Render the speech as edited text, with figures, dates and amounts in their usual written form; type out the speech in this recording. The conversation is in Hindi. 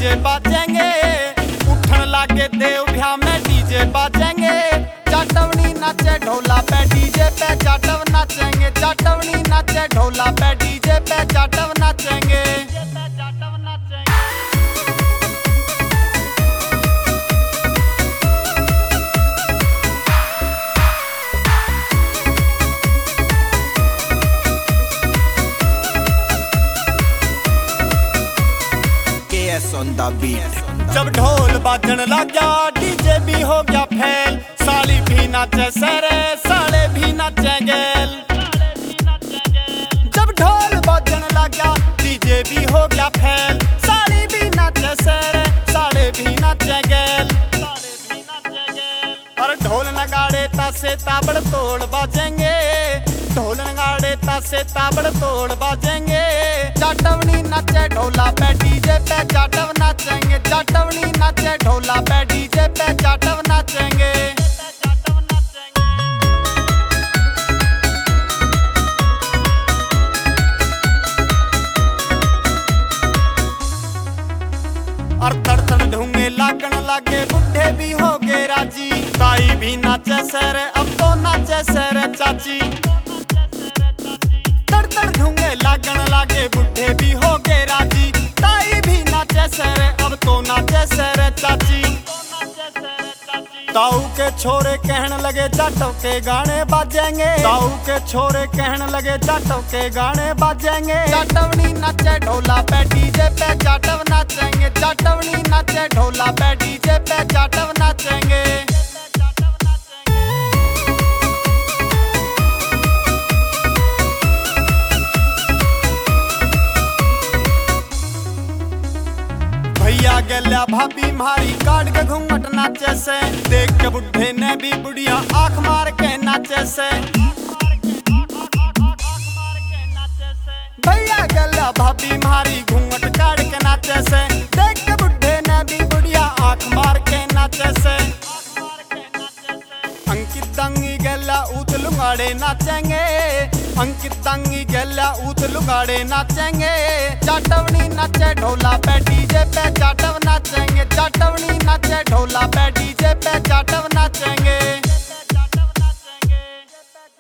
डीजे बाजेंगे, उठन लागे देव भ्या में डीजे बाजेंगे। जाटवनी नाचे ढोला पे डीजे पे जाटव नाचेंगे, जाटवनी नाचे ढोला पे डीजे पे जाटव नाचेंगे। On the beat. जब ढोल बाजन लगा डीजे भी हो गया फैल, साली भी नाचे सरे साले भी नाचे गेल। जब ढोल बाजन लगा डीजे भी हो गया फैल, साली भी नाचे सरे साले भी नाचे गेल। और ढोल नगाड़े तासे ताबड़ तोड़ बाजेंगे, ढोल नगाड़े तासे ताबड़ तोड़ बाजेंगे। जाटवनी नाचे ढोला पे डीजे पे जाटव नाचेंगे, जाटवनी नाचे ढोला पे डीजे पे जाटव नाचेंगे। और तड़तड़ ढूंगे लागण लागे बुढ़े भी हो गए राजी। ताई भी नाचे सरे अब तो नाचे सरे चाची। तड़तड़ ढूंगे लागण लागे बुढ़े भी हो गए राजी। ताई भी नाचे सरे अब तो नाचे सरे चाची। ताऊ के छोरे कहने लगे जाटव के गाने बाजेंगे, ताऊ के छोरे कहने लगे जाटव के गाने बाजेंगे। जाटवनी नाचे ढोला पे डीजे पे जाटव नाचेंगे, जाटवनी नाचे ढोला पे डीजे पे जाटव नाचेंगे। भैया गेल्या भाभी मारी काट के घूंघट नाचे से, देख के बुढ़े ने भी बुढ़िया आंख मार के नाचे से। भैया गेल्या भाभी मारी घूंघट काट के नाचे से, देख के बुढ़े ने भी बुढ़िया आंख मार के नाचे से। अंकित दंगी गेल्या ऊत लुगाड़े नाचेंगे, अंकित दंगी गेल्या ऊत लुगाड़े नाचेंगे। जाटवनी नाचे ढोला पे डीजे पे जाटव नाचेंगे, जाटवनी नाचे ढोला पे डीजे पे जाटव नाचेंगे।